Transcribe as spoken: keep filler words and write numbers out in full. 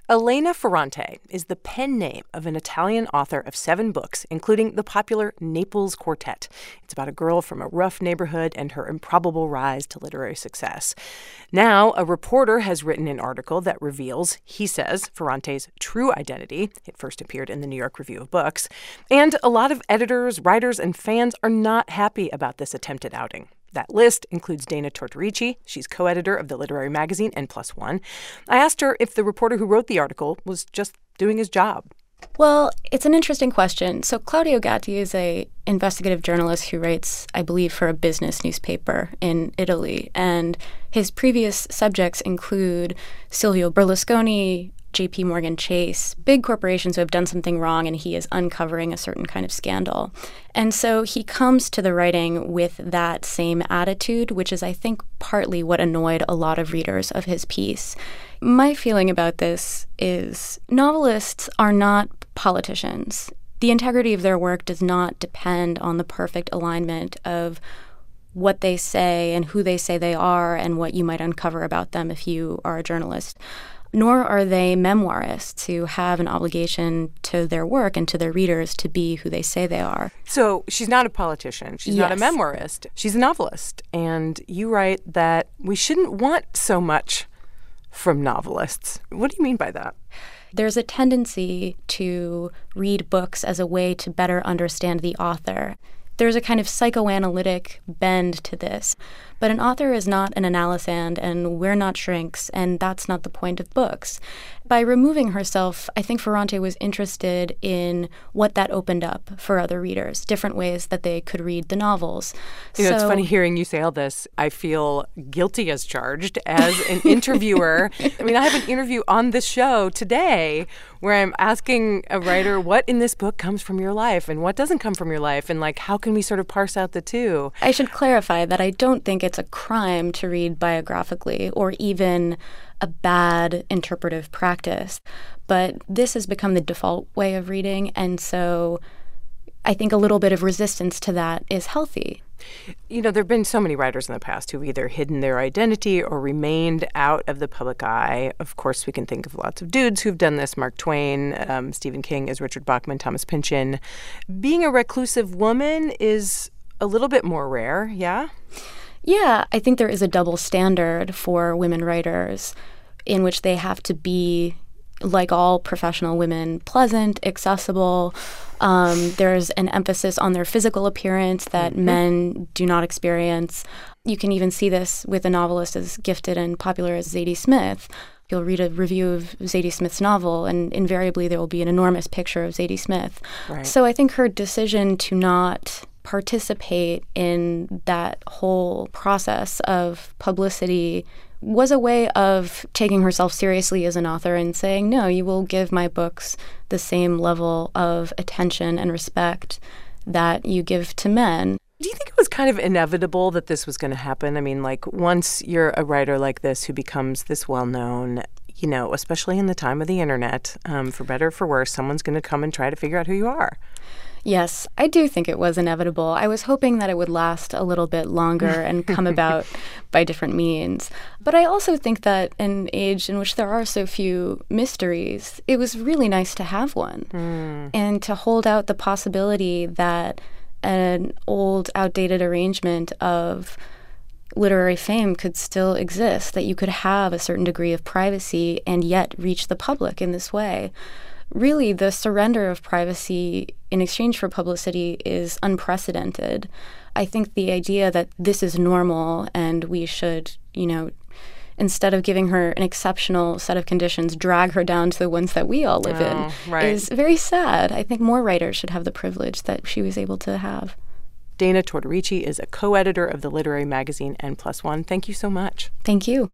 Elena Ferrante is the pen name of an Italian author of seven books, including the popular Naples Quartet. It's about a girl from a rough neighborhood and her improbable rise to literary success. Now, a reporter has written an article that reveals, he says, Ferrante's true identity. It first appeared in the New York Review of Books. And a lot of editors, writers, and fans are not happy about this attempted outing. That list includes Dana Tortorici. She's co-editor of the literary magazine N Plus One. I asked her if the reporter who wrote the article was just doing his job. Well, it's an interesting question. So Claudio Gatti is a investigative journalist who writes, I believe, for a business newspaper in Italy. And his previous subjects include Silvio Berlusconi, J P Morgan Chase, big corporations who have done something wrong, and he is uncovering a certain kind of scandal. And so he comes to the writing with that same attitude, which is, I think, partly what annoyed a lot of readers of his piece. My feeling about this is novelists are not politicians. The integrity of their work does not depend on the perfect alignment of what they say and who they say they are and what you might uncover about them if you are a journalist. Nor are they memoirists who have an obligation to their work and to their readers to be who they say they are. So she's not a politician. She's yes. not a memoirist. She's a novelist. And you write that we shouldn't want so much from novelists. What do you mean by that? There's a tendency to read books as a way to better understand the author. There's a kind of psychoanalytic bend to this. But an author is not an analysand, and we're not shrinks, and that's not the point of books. By removing herself, I think Ferrante was interested in what that opened up for other readers, different ways that they could read the novels. You know, so, it's funny hearing you say all this. I feel guilty as charged as an interviewer. I mean, I have an interview on this show today where I'm asking a writer what in this book comes from your life and what doesn't come from your life, and, like, how can we sort of parse out the two? I should clarify that I don't think it's a crime to read biographically or even a bad interpretive practice. But this has become the default way of reading, and so I think a little bit of resistance to that is healthy. You know, there have been so many writers in the past who've either hidden their identity or remained out of the public eye. Of course, we can think of lots of dudes who've done this. Mark Twain, um, Stephen King as Richard Bachman, Thomas Pynchon. Being a reclusive woman is a little bit more rare, yeah? Yeah, I think there is a double standard for women writers in which they have to be, like all professional women, pleasant, accessible. Um, there's an emphasis on their physical appearance that mm-hmm. men do not experience. You can even see this with a novelist as gifted and popular as Zadie Smith. You'll read a review of Zadie Smith's novel, and invariably there will be an enormous picture of Zadie Smith. Right. So I think her decision to not participate in that whole process of publicity was a way of taking herself seriously as an author and saying, no, you will give my books the same level of attention and respect that you give to men. Do you think it was kind of inevitable that this was going to happen? I mean, like, once you're a writer like this who becomes this well-known, you know, especially in the time of the internet, um, for better or for worse, someone's going to come and try to figure out who you are. Yes, I do think it was inevitable. I was hoping that it would last a little bit longer and come about by different means. But I also think that in an age in which there are so few mysteries, it was really nice to have one. Mm. And to hold out the possibility that an old, outdated arrangement of literary fame could still exist, that you could have a certain degree of privacy and yet reach the public in this way. Really, the surrender of privacy in exchange for publicity is unprecedented. I think the idea that this is normal and we should, you know, instead of giving her an exceptional set of conditions, drag her down to the ones that we all live oh, in right. is very sad. I think more writers should have the privilege that she was able to have. Dana Tortorici is a co-editor of the literary magazine N Plus One. Thank you so much. Thank you.